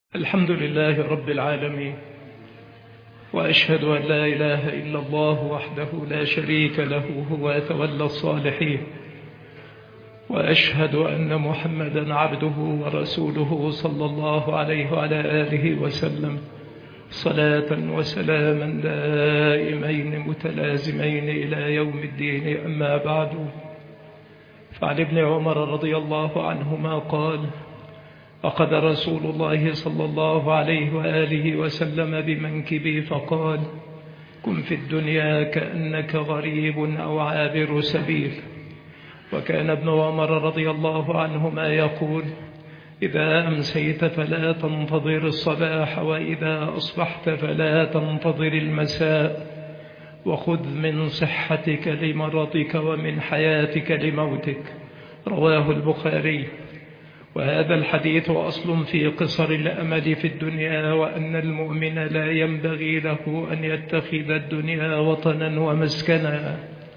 الحمد لله رب العالمين، وأشهد أن لا إله إلا الله وحده لا شريك له هو يتولى الصالحين، وأشهد أن محمدا عبده ورسوله صلى الله عليه وعلى آله وسلم صلاة وسلاما دائمين متلازمين إلى يوم الدين. أما بعد، فعن ابن عمر رضي الله عنهما قال: أخذ رسول الله صلى الله عليه وآله وسلم بمنكبي فقال: كن في الدنيا كأنك غريب أو عابر سبيل. وكان ابن عمر رضي الله عنهما يقول: إذا أمسيت فلا تنتظر الصباح، وإذا أصبحت فلا تنتظر المساء، وخذ من صحتك لمرضك ومن حياتك لموتك. رواه البخاري. وهذا الحديث أصل في قصر الأمل في الدنيا، وأن المؤمن لا ينبغي له أن يتخذ الدنيا وطنا ومسكنا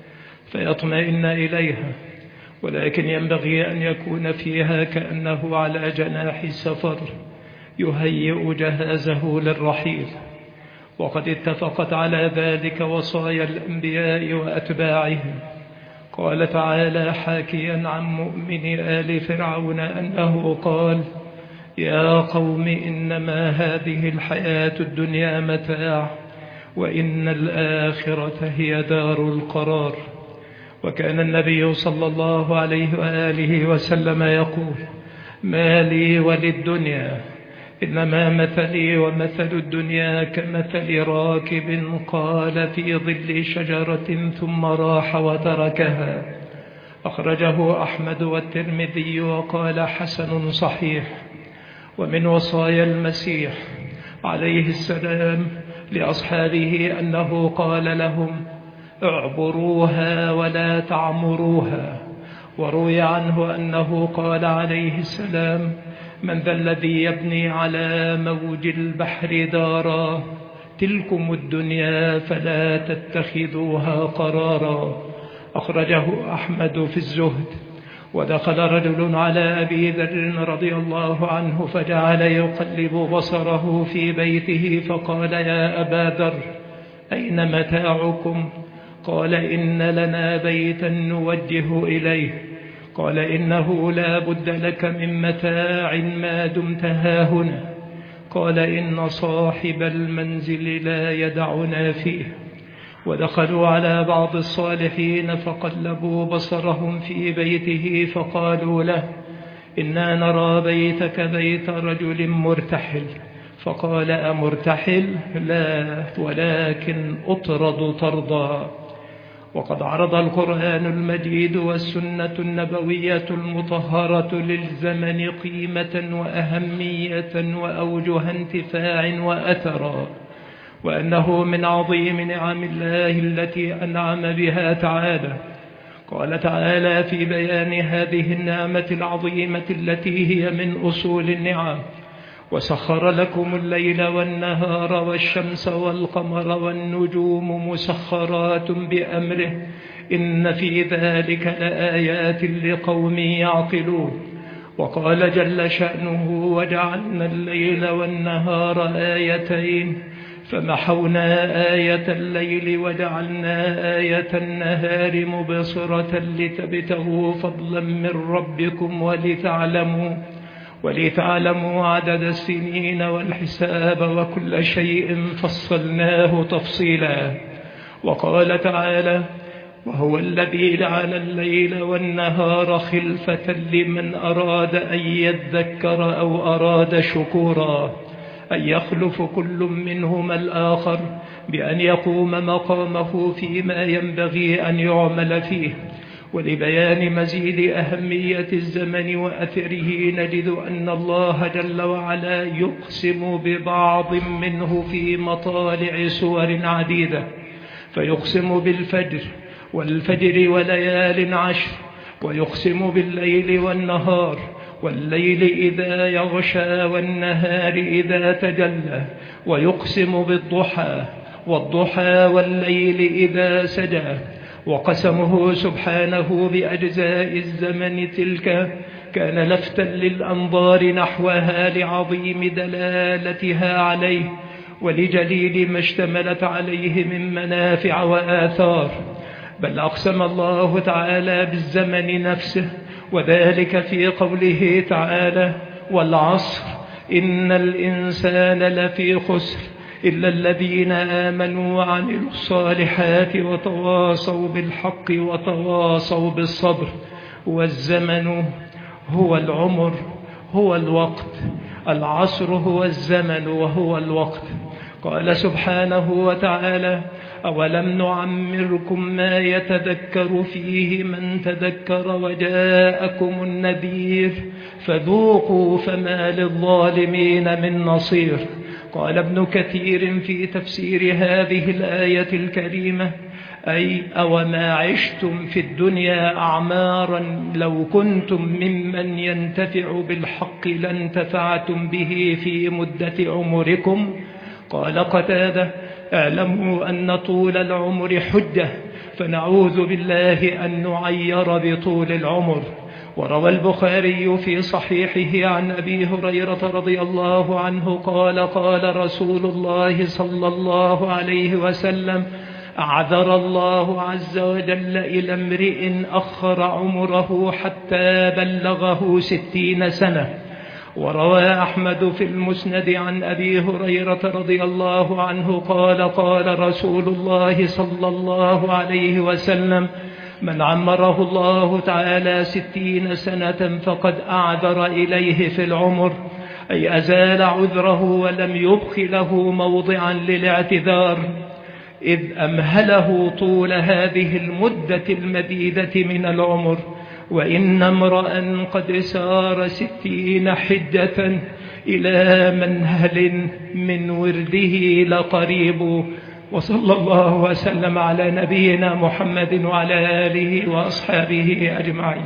فيطمئن إليها، ولكن ينبغي أن يكون فيها كأنه على جناح سفر يهيئ جهازه للرحيل. وقد اتفقت على ذلك وصايا الأنبياء وأتباعهم. قال تعالى حاكيا عن مؤمن آل فرعون أنه قال: يا قوم إنما هذه الحياة الدنيا متاع، وإن الآخرة هي دار القرار. وكان النبي صلى الله عليه وآله وسلم يقول: ما لي وللدنيا، إنما مثلي ومثل الدنيا كمثل راكب قال في ظل شجرة ثم راح وتركها. أخرجه أحمد والترمذي وقال حسن صحيح. ومن وصايا المسيح عليه السلام لأصحابه أنه قال لهم: اعبروها ولا تعمروها. وروي عنه أنه قال عليه السلام: من ذا الذي يبني على موج البحر دارا، تلكم الدنيا فلا تتخذوها قرارا. أخرجه أحمد في الزهد. ودخل رجل على أبي ذر رضي الله عنه فجعل يقلب بصره في بيته فقال: يا أبا ذر، أين متاعكم؟ قال: إن لنا بيتا نوجه إليه. قال: إنه لا بد لك من متاع ما دمت هاهنا. قال: إن صاحب المنزل لا يدعنا فيه. ودخلوا على بعض الصالحين فقلبوا بصرهم في بيته فقالوا له: إنا نرى بيتك بيت رجل مرتحل. فقال: أمرتحل؟ لا، ولكن أطرد طردا. وقد عرض القرآن المجيد والسنة النبوية المطهرة للزمن قيمة وأهمية وأوجه انتفاع وأثرا، وأنه من عظيم نعم الله التي أنعم بها تعالى. قال تعالى في بيان هذه النعمة العظيمة التي هي من أصول النعم: وسخر لكم الليل والنهار والشمس والقمر والنجوم مسخرات بأمره، إن في ذلك لآيات لقوم يعقلون. وقال جل شأنه: وجعلنا الليل والنهار آيتين، فمحونا آية الليل وجعلنا آية النهار مبصرة لتبتغوا فضلا من ربكم ولتعلموا عدد السنين والحساب، وكل شيء فصلناه تفصيلا. وقال تعالى: وهو الذي جعل الليل والنهار خلفة لمن أراد أن يذكر أو أراد شكورا، أن يخلف كل منهما الآخر بأن يقوم مقامه فيما ينبغي أن يعمل فيه. ولبيان مزيد أهمية الزمن وأثره نجد أن الله جل وعلا يقسم ببعض منه في مطالع سور عديدة، فيقسم بالفجر والفجر وليال عشر، ويقسم بالليل والنهار، والليل إذا يغشى والنهار إذا تجلى، ويقسم بالضحى والضحى والليل إذا سجى. وقسمه سبحانه بأجزاء الزمن تلك كان لفتا للأنظار نحوها لعظيم دلالتها عليه ولجليل ما اشتملت عليه من منافع وآثار. بل أقسم الله تعالى بالزمن نفسه، وذلك في قوله تعالى: والعصر إن الإنسان لفي خسر إلا الذين آمنوا وعملوا الصالحات وتواصوا بالحق وتواصوا بالصبر. والزمن هو العمر، هو الوقت. العصر هو الزمن وهو الوقت. قال سبحانه وتعالى: أولم نعمركم ما يتذكر فيه من تذكر وجاءكم النذير فذوقوا فما للظالمين من نصير. قال ابن كثير في تفسير هذه الآية الكريمة: أي أوما عشتم في الدنيا أعمارا لو كنتم ممن ينتفع بالحق لانتفعتم به في مدة عمركم. قال قتادة: اعلموا أن طول العمر حجة، فنعوذ بالله أن نعير بطول العمر. وروى البخاري في صحيحه عن أبي هريرة رضي الله عنه قال: قال رسول الله صلى الله عليه وسلم: أعذر الله عز وجل إلى امرئ أخر عمره حتى بلغه 60 سنة. وروى أحمد في المسند عن أبي هريرة رضي الله عنه قال: قال رسول الله صلى الله عليه وسلم: من عمره الله تعالى 60 سنة فقد أعذر إليه في العمر، أي أزال عذره ولم يبق له موضعا للاعتذار، إذ أمهله طول هذه المدة المديدة من العمر. وإن امرأ قد سار 60 حجة إلى منهل من ورده لقريب. وصلى الله وسلم على نبينا محمد وعلى آله وأصحابه أجمعين.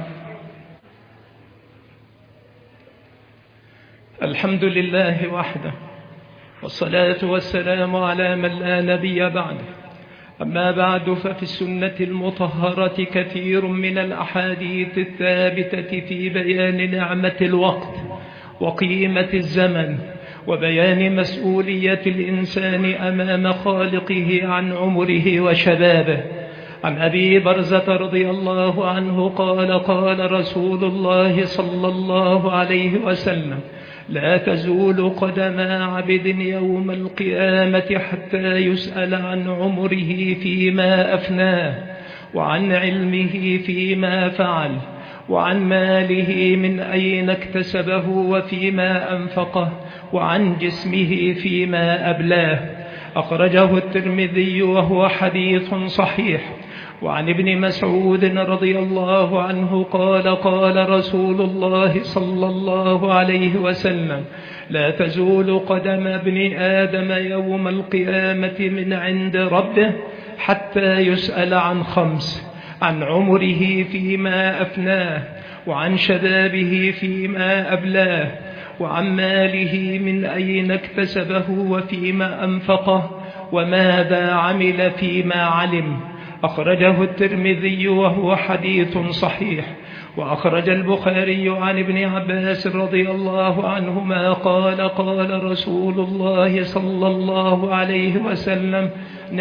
الحمد لله وحده، والصلاة والسلام على من لا نبي بعده. أما بعد، ففي السنة المطهرة كثير من الأحاديث الثابتة في بيان نعمة الوقت وقيمة الزمن وبيان مسؤولية الإنسان أمام خالقه عن عمره وشبابه. عن أبي برزة رضي الله عنه قال: قال رسول الله صلى الله عليه وسلم: لا تزول قدم عبد يوم القيامة حتى يسأل عن عمره فيما أفناه، وعن علمه فيما فعل، وعن ماله من أين اكتسبه وفيما أنفقه، وعن جسمه فيما أبلاه. أخرجه الترمذي وهو حديث صحيح. وعن ابن مسعود رضي الله عنه قال: قال رسول الله صلى الله عليه وسلم: لا تزول قدم ابن آدم يوم القيامة من عند ربه حتى يسأل عن 5: عن عمره فيما أفناه، وعن شبابه فيما أبلاه، وعن ماله من أين اكتسبه وفيما أنفقه، وماذا عمل فيما علم. أخرجه الترمذي وهو حديث صحيح. وأخرج البخاري عن ابن عباس رضي الله عنهما قال: قال رسول الله صلى الله عليه وسلم: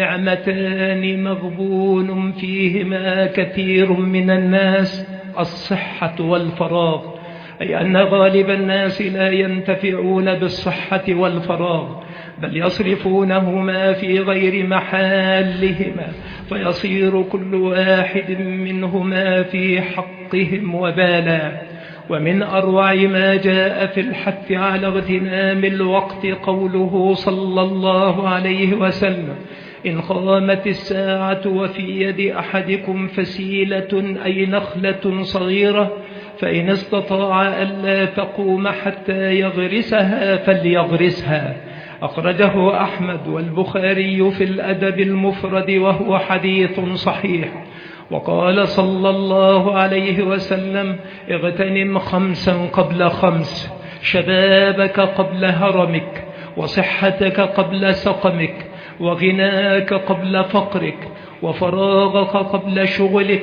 نعمتان مغبون فيهما كثير من الناس، الصحة والفراغ. أي أن غالب الناس لا ينتفعون بالصحة والفراغ، بل يصرفونهما في غير محلهما، فيصير كل واحد منهما في حقهم وبالا. ومن أروع ما جاء في الحث على اغتنام الوقت قوله صلى الله عليه وسلم: إن قامت الساعة وفي يد أحدكم فسيلة أي نخلة صغيرة فإن استطاع ألا تقوم حتى يغرسها فليغرسها. أخرجه أحمد والبخاري في الأدب المفرد وهو حديث صحيح. وقال صلى الله عليه وسلم: اغتنم 5 قبل 5: شبابك قبل هرمك، وصحتك قبل سقمك، وغناك قبل فقرك، وفراغك قبل شغلك،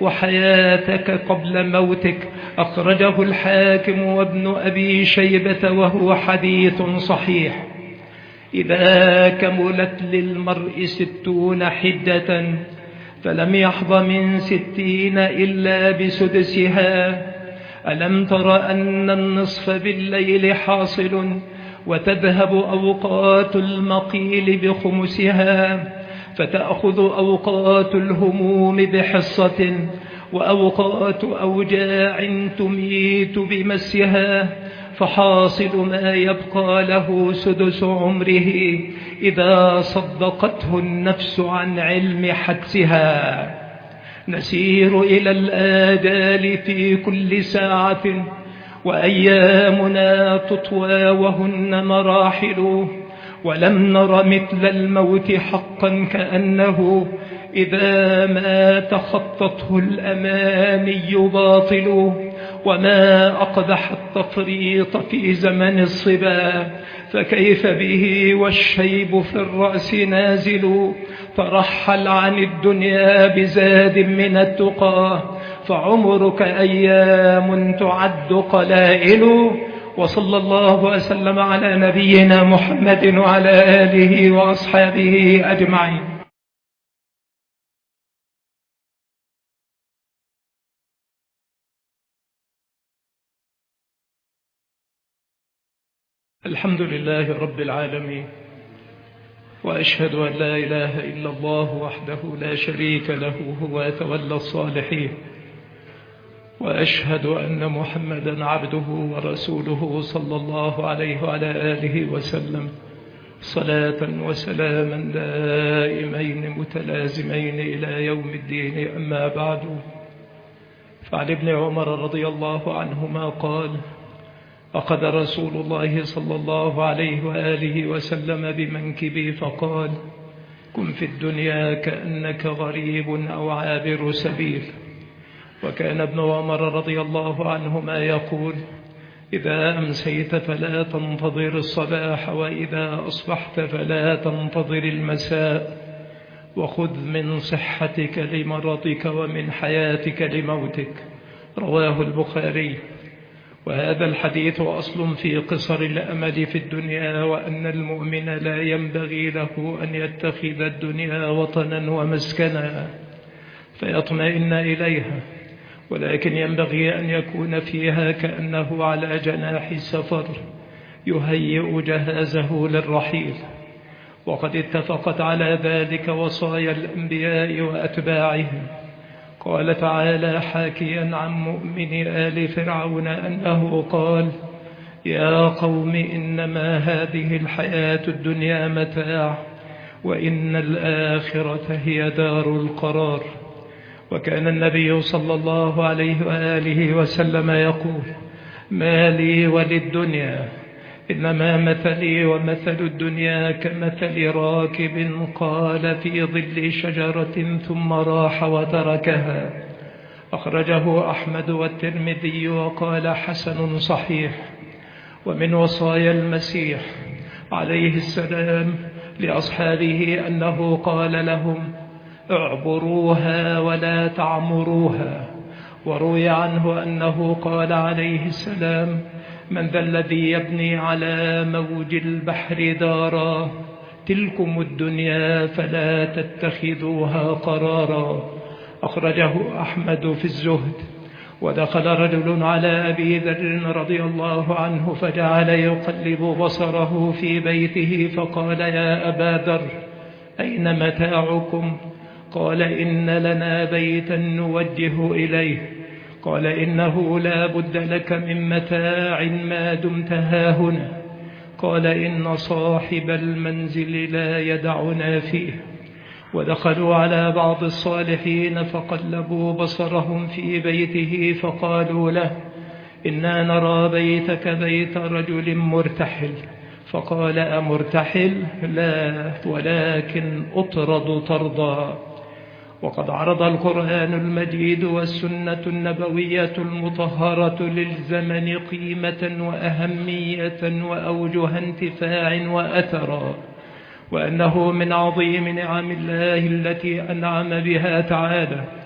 وحياتك قبل موتك. أخرجه الحاكم وابن أبي شيبة وهو حديث صحيح. إذا كملت للمرء 60 حجة فلم يحظ من 60 إلا بسدسها. ألم تر أن النصف بالليل حاصل وتذهب أوقات المقيل بخمسها، فتأخذ أوقات الهموم بحصة وأوقات أوجاع تميت بمسها، فحاصل ما يبقى له سدس عمره إذا صدقته النفس عن علم حدسها. نسير إلى الآجال في كل ساعة وأيامنا تطوى وهن مراحل، ولم نر مثل الموت حقا كأنه إذا ما تخطته الأماني باطل. وما أقبح التفريط في زمن الصبا، فكيف به والشيب في الرأس نازل. ترحل عن الدنيا بزاد من التقى، فعمرك أيام تعد قلائل. وصلى الله وسلم على نبينا محمد وعلى آله وأصحابه أجمعين. الحمد لله رب العالمين، وأشهد أن لا إله إلا الله وحده لا شريك له هو يتولى الصالحين، وأشهد أن محمدا عبده ورسوله صلى الله عليه وعلى آله وسلم، صلاة وسلاما دائمين متلازمين إلى يوم الدين. أما بعد، فعن ابن عمر رضي الله عنهما قال: أخذ رسول الله صلى الله عليه وآله وسلم بمنكبي فقال: كن في الدنيا كأنك غريب أو عابر سبيل. وكان ابن عمر رضي الله عنهما يقول: إذا أمسيت فلا تنتظر الصباح، وإذا أصبحت فلا تنتظر المساء، وخذ من صحتك لمرضك ومن حياتك لموتك. رواه البخاري. وهذا الحديث أصل في قصر الأمل في الدنيا، وأن المؤمن لا ينبغي له أن يتخذ الدنيا وطنا ومسكنا فيطمئن إليها، ولكن ينبغي أن يكون فيها كأنه على جناح سفر يهيئ جهازه للرحيل. وقد اتفقت على ذلك وصايا الأنبياء وأتباعهم. قال تعالى حاكيا عن مؤمن آل فرعون أنه قال: يا قوم إنما هذه الحياة الدنيا متاع، وإن الآخرة هي دار القرار. وكان النبي صلى الله عليه وآله وسلم يقول: ما لي وللدنيا، إنما مثلي ومثل الدنيا كمثل راكب قال في ظل شجرة ثم راح وتركها. أخرجه أحمد والترمذي وقال حسن صحيح. ومن وصايا المسيح عليه السلام لأصحابه أنه قال لهم: اعبروها ولا تعمروها. وروي عنه أنه قال عليه السلام: من ذا الذي يبني على موج البحر دارا، تلكم الدنيا فلا تتخذوها قرارا. أخرجه أحمد في الزهد. ودخل رجل على أبي ذر رضي الله عنه فجعل يقلب بصره في بيته فقال: يا أبا ذر، أين متاعكم؟ قال: إن لنا بيتا نوجه إليه. قال: إنه لا بد لك من متاع ما دمت هاهنا. قال: إن صاحب المنزل لا يدعنا فيه. ودخلوا على بعض الصالحين فقلبوا بصرهم في بيته فقالوا له: إنا نرى بيتك بيت رجل مرتحل. فقال: أمرتحل؟ لا، ولكن أطرد طردا. وقد عرض القرآن المجيد والسنة النبوية المطهرة للزمن قيمة وأهمية وأوجه انتفاع وأثرا، وأنه من عظيم نعم الله التي أنعم بها تعالى.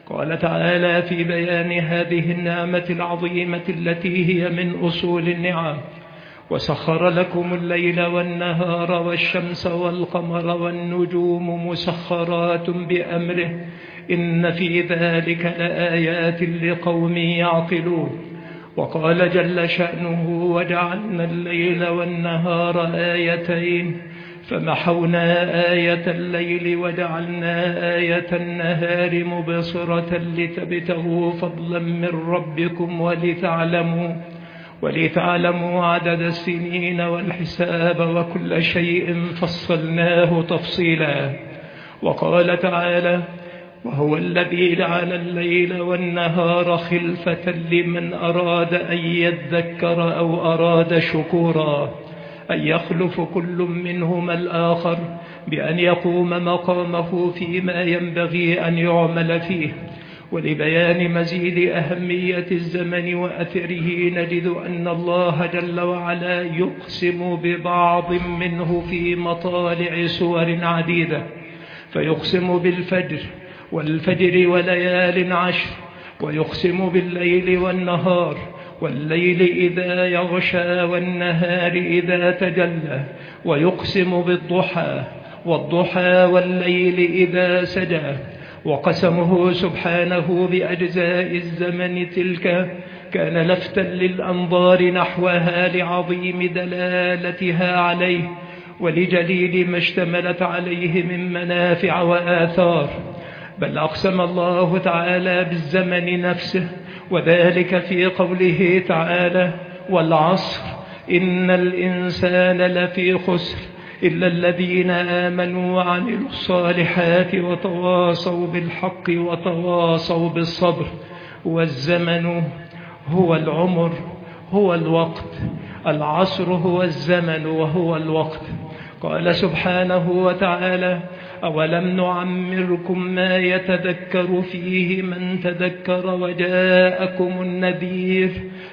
قال تعالى في بيان هذه النعمة العظيمة التي هي من أصول النعم: وسخر لكم الليل والنهار والشمس والقمر والنجوم مسخرات بأمره إن في ذلك لآيات لقوم يعقلون. وقال جل شأنه: وجعلنا الليل والنهار آيتين فمحونا آية الليل وجعلنا آية النهار مبصرة لتبتغوا فضلا من ربكم ولتعلموا عدد السنين والحساب وكل شيء فصلناه تفصيلا. وقال تعالى: وهو الذي جعل الليل والنهار خلفة لمن أراد أن يذكر أو أراد شكورا، أن يخلف كل منهما الآخر بأن يقوم مقامه فيما ينبغي أن يعمل فيه. ولبيان مزيد أهمية الزمن وأثره نجد أن الله جل وعلا يقسم ببعض منه في مطالع سور عديدة، فيقسم بالفجر والفجر وليال عشر، ويقسم بالليل والنهار، والليل إذا يغشى والنهار إذا تجلى، ويقسم بالضحى والضحى والليل إذا سجى. وقسمه سبحانه بأجزاء الزمن تلك كان لفتا للأنظار نحوها لعظيم دلالتها عليه ولجليل ما اشتملت عليه من منافع وآثار. بل أقسم الله تعالى بالزمن نفسه، وذلك في قوله تعالى: والعصر إن الإنسان لفي خسر إلا الذين آمنوا وعملوا الصالحات وتواصوا بالحق وتواصوا بالصبر. والزمن هو العمر، هو الوقت. العصر هو الزمن وهو الوقت. قال سبحانه وتعالى: أولم نعمركم ما يتذكر فيه من تذكر وجاءكم النذير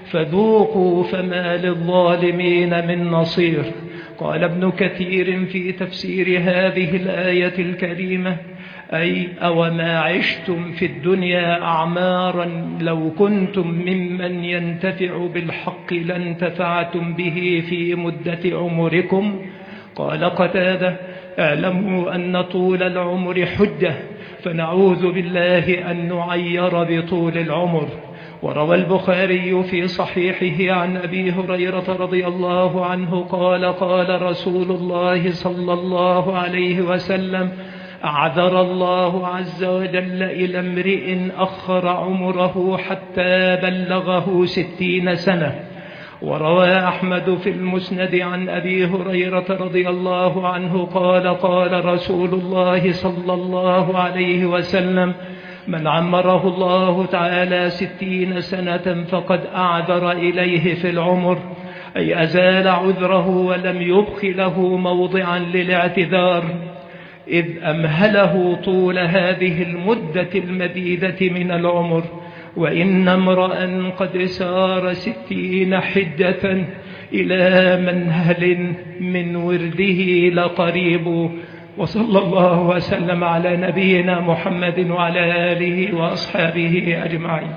فذوقوا فما للظالمين من نصير. قال ابن كثير في تفسير هذه الآية الكريمة: أي أوما عشتم في الدنيا أعمارا لو كنتم ممن ينتفع بالحق لانتفعتم به في مدة عمركم. قال قتادة: اعلموا أن طول العمر حجة، فنعوذ بالله أن نعير بطول العمر. وروى البخاري في صحيحه عن أبي هريرة رضي الله عنه قال: قال رسول الله صلى الله عليه وسلم: أعذر الله عز وجل إلى امرئ أخر عمره حتى بلغه 60 سنة. وروى أحمد في المسند عن أبي هريرة رضي الله عنه قال: قال رسول الله صلى الله عليه وسلم: من عمره الله تعالى 60 سنة فقد أعذر إليه في العمر، أي أزال عذره ولم يبق له موضعا للاعتذار، إذ أمهله طول هذه المدة المديدة من العمر. وإن امرأ قد سار 60 حجة إلى منهل من ورده لقريب. وصلى الله وسلم على نبينا محمد وعلى آله وأصحابه أجمعين.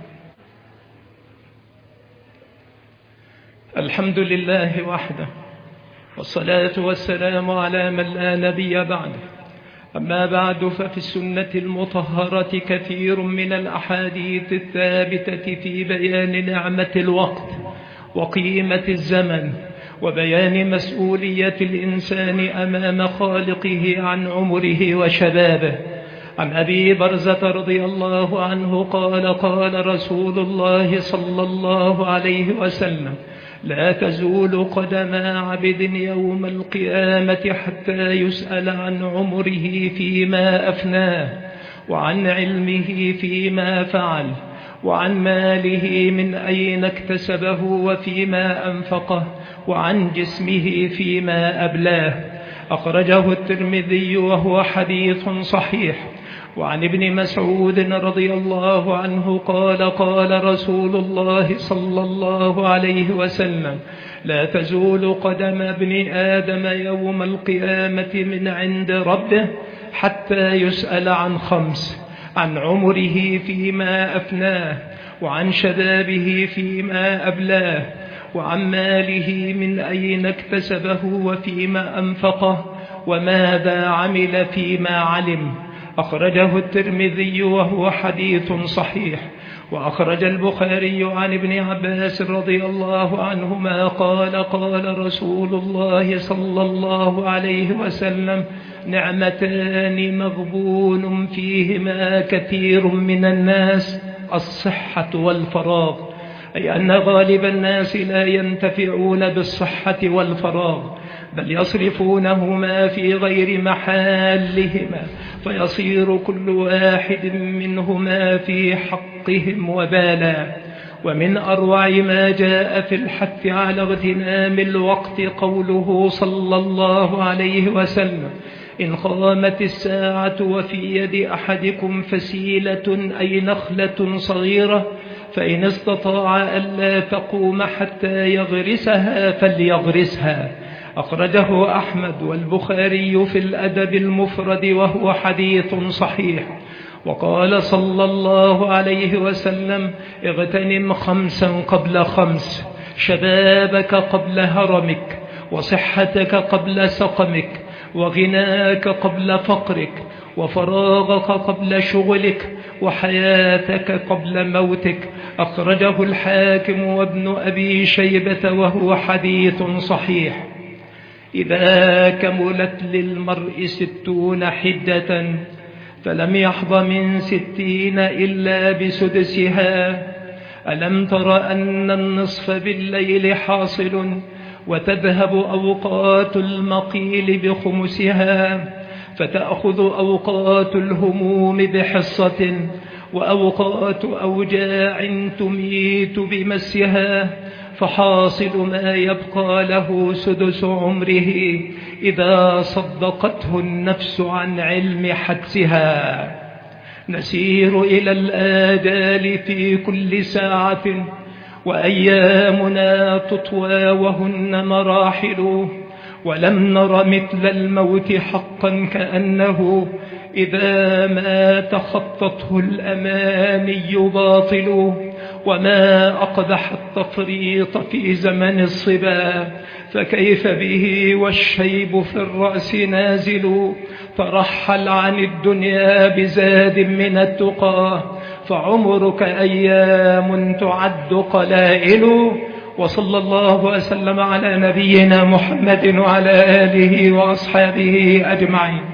الحمد لله وحده، والصلاة والسلام على من لا نبي بعده. أما بعد، ففي السنة المطهرة كثير من الأحاديث الثابتة في بيان نعمة الوقت وقيمة الزمن وبيان مسؤولية الإنسان أمام خالقه عن عمره وشبابه. عن أبي برزة رضي الله عنه قال: قال رسول الله صلى الله عليه وسلم: لا تزول قدم عبد يوم القيامة حتى يسأل عن عمره فيما أفناه، وعن علمه فيما فعل، وعن ماله من أين اكتسبه وفيما أنفقه، وعن جسمه فيما أبلاه. أخرجه الترمذي وهو حديث صحيح. وعن ابن مسعود رضي الله عنه قال: قال رسول الله صلى الله عليه وسلم: لا تزول قدم ابن آدم يوم القيامة من عند ربه حتى يسأل عن 5: عن عمره فيما أفناه، وعن شبابه فيما أبلاه، وعن ماله من أين اكتسبه وفيما أنفقه، وماذا عمل فيما علم. أخرجه الترمذي وهو حديث صحيح. وأخرج البخاري عن ابن عباس رضي الله عنهما قال قال رسول الله صلى الله عليه وسلم: نعمتان مغبون فيهما كثير من الناس، الصحة والفراغ. أي أن غالب الناس لا ينتفعون بالصحة والفراغ، بل يصرفونهما في غير محلهما، فيصير كل واحد منهما في حقهم وبالا. ومن أروع ما جاء في الحث على اغتنام الوقت قوله صلى الله عليه وسلم: إن قامت الساعة وفي يد أحدكم فسيلة أي نخلة صغيرة، فإن استطاع ألا تقوم حتى يغرسها فليغرسها. أخرجه أحمد والبخاري في الأدب المفرد وهو حديث صحيح. وقال صلى الله عليه وسلم: اغتنم 5 قبل 5، شبابك قبل هرمك، وصحتك قبل سقمك، وغناك قبل فقرك، وفراغك قبل شغلك، وحياتك قبل موتك. أخرجه الحاكم وابن أبي شيبة وهو حديث صحيح. إذا كملت للمرء 60 حدة فلم يحظ من 60 إلا بسدسها. ألم تر أن النصف بالليل حاصل، وتذهب أوقات المقيل بخمسها، فتأخذ أوقات الهموم بحصة، وأوقات أوجاع تميت بمسها، فحاصل ما يبقى له سدس عمره إذا صدقته النفس عن علم حدسها. نسير إلى الآجال في كل ساعة، وأيامنا تطوى وهن مراحل، ولم نر مثل الموت حقا كأنه إذا ما تخطته الأماني باطل. وما أقبح التفريط في زمن الصبا، فكيف به والشيب في الرأس نازل. ترحل عن الدنيا بزاد من التقى، فعمرك أيام تعد قلائل. وصلى الله وسلم على نبينا محمد وعلى آله وأصحابه أجمعين.